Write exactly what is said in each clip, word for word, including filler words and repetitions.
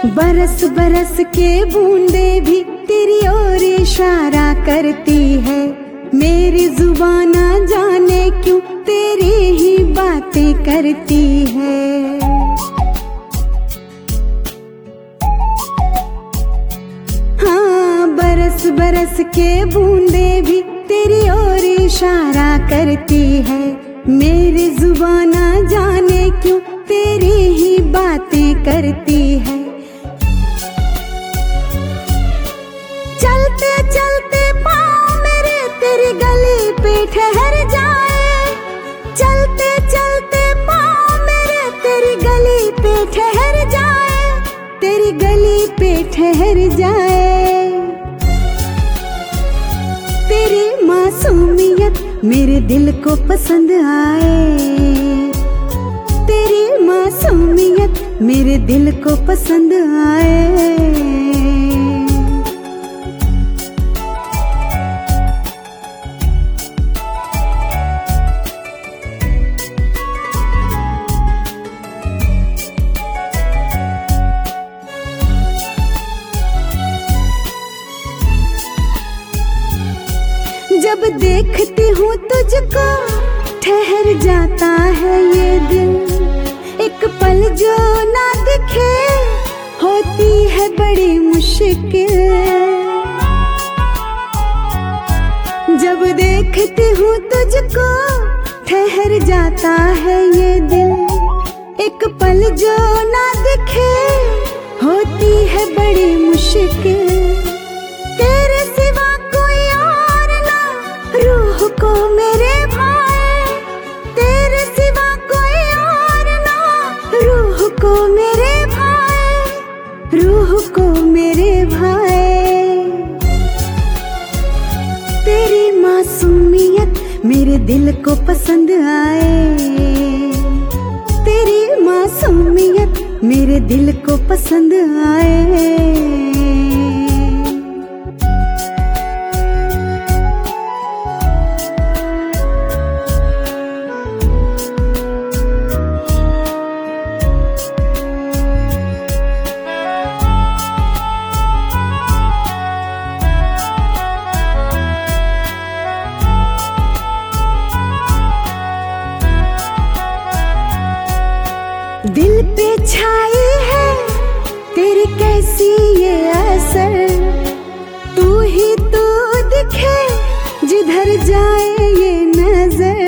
बरस बरस के बूंदे भी तेरी ओर इशारा करती है। मेरी जुबान ना जाने क्यों तेरी ही बातें करती है। हाँ, बरस बरस के बूंदे भी तेरी ओर इशारा करती है। मेरी जुबान ना जाने क्यों तेरी ही बातें करती है। चलते चलते पाँव मेरे तेरी गली पे ठहर जाए। चलते चलते पाँव मेरे तेरी गली पे ठहर जाए। तेरी गली पे ठहर जाए। तेरी मासूमियत मेरे दिल को पसंद आए। तेरी मासूमियत मेरे दिल को पसंद आए। जब देखती हूँ तुझको ठहर जाता है ये दिल। एक पल जो ना दिखे होती है बड़ी मुश्किल। जब देखती हूँ तुझको ठहर जाता है ये दिल। एक पल जो ना दिखे होती है बड़ी मुश्किल। तेरे सिवा कोई और ना रूह को मेरे भाए। तेरे सिवा कोई और ना रूह को मेरे भाए। रूह को मेरे भाए। तेरी मासूमियत मेरे दिल को पसंद आए। तेरी मासूमियत मेरे दिल को पसंद आए। दिल पे छाई है तेरी कैसी ये असर। तू ही तू दिखे जिधर जाए ये नजर।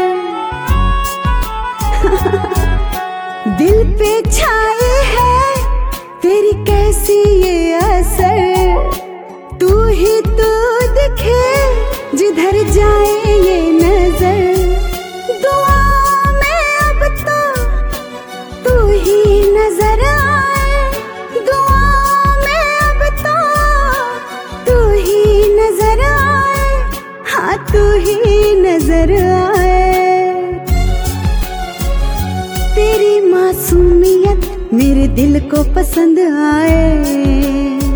दिल पे छाई है तेरी कैसी ये असर। तू ही तू दिखे जिधर जाए ये नजर। दुआ में अब तो तू ही नजर आए। दुआ में अब तो तू ही नजर आए। हाँ, तू ही नजर आए। तेरी मासूमियत मेरे दिल को पसंद आए।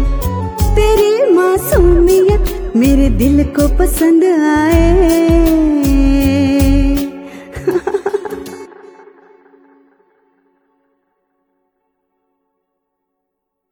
तेरी मासूमियत मेरे दिल को पसंद आए।